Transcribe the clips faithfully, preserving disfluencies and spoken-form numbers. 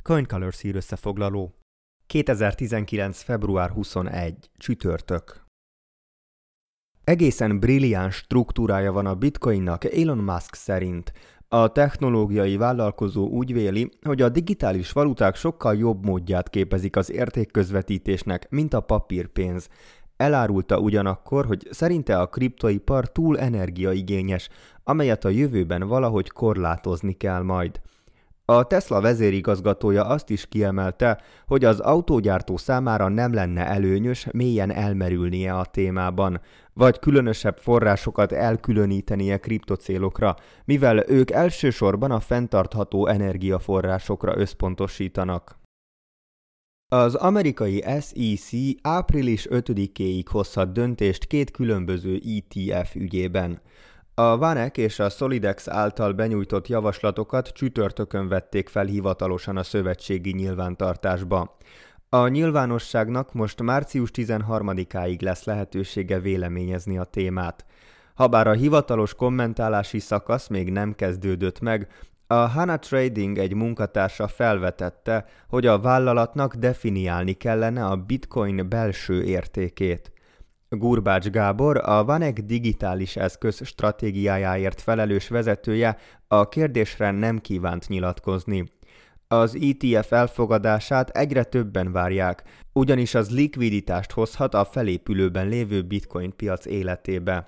CoinColors hírösszefoglaló. kétezer-tizenkilenc. február huszonegy. Csütörtök. Egészen brilliáns struktúrája van a Bitcoinnak Elon Musk szerint. A technológiai vállalkozó úgy véli, hogy a digitális valuták sokkal jobb módját képezik az értékközvetítésnek, mint a papírpénz. Elárulta ugyanakkor, hogy szerinte a kriptoipar túl energiaigényes, amelyet a jövőben valahogy korlátozni kell majd. A Tesla vezérigazgatója azt is kiemelte, hogy az autógyártó számára nem lenne előnyös mélyen elmerülnie a témában, vagy különösebb forrásokat elkülönítenie kriptocélokra, mivel ők elsősorban a fenntartható energiaforrásokra összpontosítanak. Az amerikai es e cé április ötödikéig hozhat döntést két különböző é té ef ügyében. A VanEck és a Solidex által benyújtott javaslatokat csütörtökön vették fel hivatalosan a szövetségi nyilvántartásba. A nyilvánosságnak most március tizenharmadikáig lesz lehetősége véleményezni a témát. Habár a hivatalos kommentálási szakasz még nem kezdődött meg, a Hana Trading egy munkatársa felvetette, hogy a vállalatnak definiálni kellene a bitcoin belső értékét. Gurbács Gábor, a VanEck digitális eszköz stratégiájáért felelős vezetője a kérdésre nem kívánt nyilatkozni. Az é té ef elfogadását egyre többen várják, ugyanis az likviditást hozhat a felépülőben lévő bitcoin piac életébe.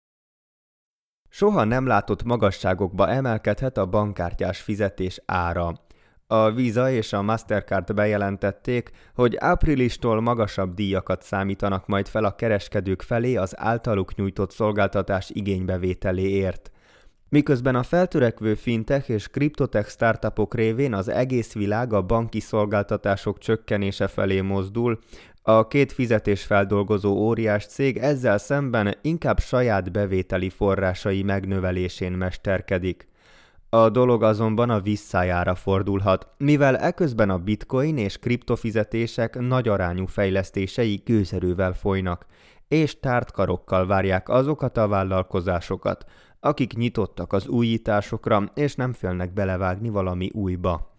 Soha nem látott magasságokba emelkedhet a bankkártyás fizetés ára. A Visa és a Mastercard bejelentették, hogy áprilistól magasabb díjakat számítanak majd fel a kereskedők felé az általuk nyújtott szolgáltatás igénybevételéért. Miközben a feltörekvő fintech és kriptotech startupok révén az egész világ a banki szolgáltatások csökkenése felé mozdul, a két fizetésfeldolgozó óriás cég ezzel szemben inkább saját bevételi forrásai megnövelésén mesterkedik. A dolog azonban a visszájára fordulhat, mivel eközben a bitcoin és kriptofizetések nagy arányú fejlesztései gőzerővel folynak, és tárt karokkal várják azokat a vállalkozásokat, akik nyitottak az újításokra, és nem félnek belevágni valami újba.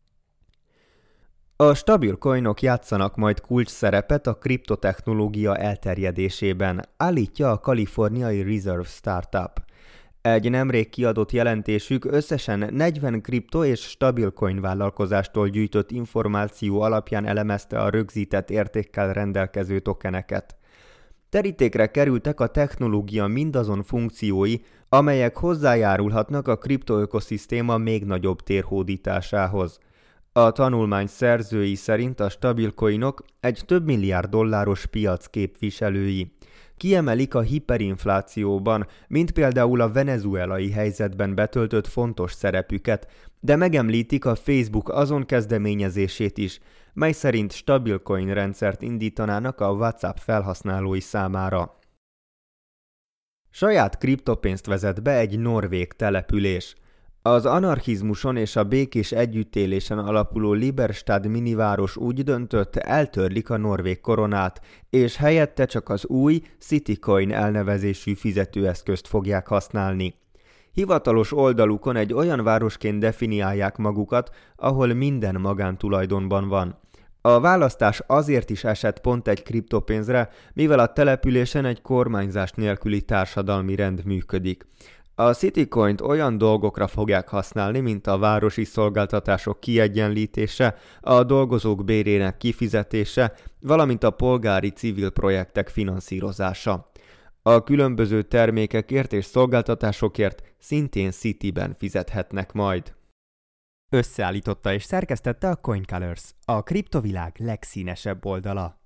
A stabil coinok játszanak majd kulcs szerepet a kriptotechnológia elterjedésében, állítja a kaliforniai Reserve Startup. Egy nemrég kiadott jelentésük összesen negyven kripto és stabilcoin vállalkozástól gyűjtött információ alapján elemezte a rögzített értékkel rendelkező tokeneket. Terítékre kerültek a technológia mindazon funkciói, amelyek hozzájárulhatnak a kriptoökoszisztéma még nagyobb térhódításához. A tanulmány szerzői szerint a stabilcoinok egy több milliárd dolláros piac képviselői. Kiemelik a hiperinflációban, mint például a venezuelai helyzetben betöltött fontos szerepüket, de megemlítik a Facebook azon kezdeményezését is, mely szerint stabilcoin rendszert indítanának a WhatsApp felhasználói számára. Saját kriptopénzt vezet be egy norvég település. Az anarchizmuson és a békés együttélésen alapuló Liberstad miniváros úgy döntött, eltörlik a norvég koronát, és helyette csak az új Citycoin elnevezésű fizetőeszközt fogják használni. Hivatalos oldalukon egy olyan városként definiálják magukat, ahol minden magántulajdonban van. A választás azért is esett pont egy kriptopénzre, mivel a településen egy kormányzás nélküli társadalmi rend működik. A Citycoint olyan dolgokra fogják használni, mint a városi szolgáltatások kiegyenlítése, a dolgozók bérének kifizetése, valamint a polgári civil projektek finanszírozása. A különböző termékekért és szolgáltatásokért szintén Cityben fizethetnek majd. Összeállította és szerkesztette a CoinColors, a kriptovilág legszínesebb oldala.